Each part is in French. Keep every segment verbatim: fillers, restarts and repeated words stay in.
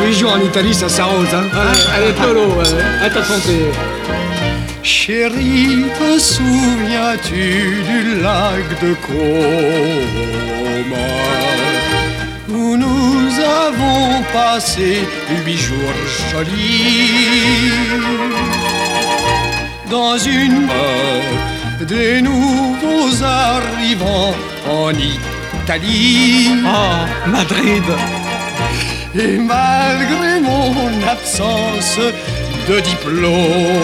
huit jours en Italie, ça s'arrose, hein. Elle est polo, à ta santé. Chérie, te souviens-tu du lac de Como, où nous avons passé huit jours jolis dans une heure des nouveaux arrivants en Italie. Oh, Madrid. Et malgré mon absence de diplôme,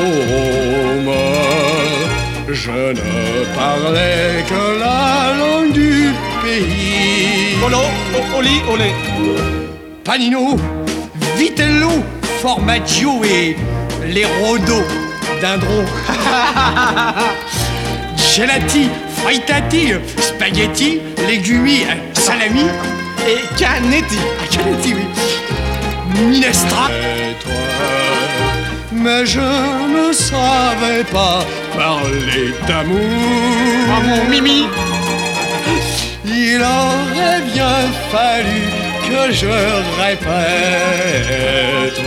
je ne parlais que la langue du pays. Polo, oli, olé. Panino, Vitello, Formaggio et les Rodo dindron. Gelati, frittati, spaghetti, légumi, salami Et Canetti. Ah, Canetti, oui. Minestra. Et toi, mais je ne savais pas parler d'amour. Oh mon Mimi. Il aurait bien fallu que je répète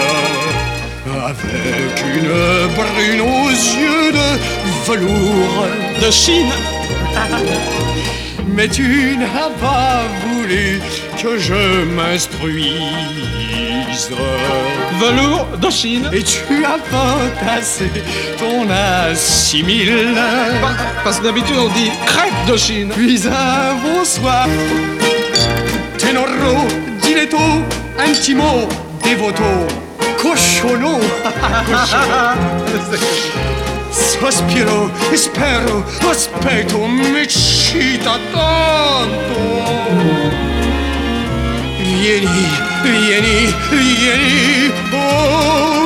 avec une brune aux yeux de velours De Chine. Mais tu n'as pas voulu que je m'instruise. Velours de Chine. Et tu as potassé ton assimile. Bah, parce que d'habitude on dit crêpe de Chine. Puis un bonsoir, tenoro, diletto, intimo, devoto, cochono, sospiro, spero, aspetto, mi cita tanto. Vieni, vieni, vieni, oh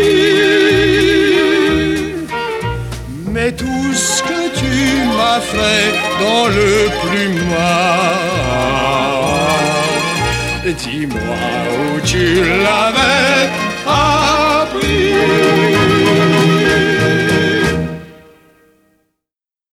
oui. Mais tout ce que tu m'as fait dans le plus mal, dis-moi où tu l'as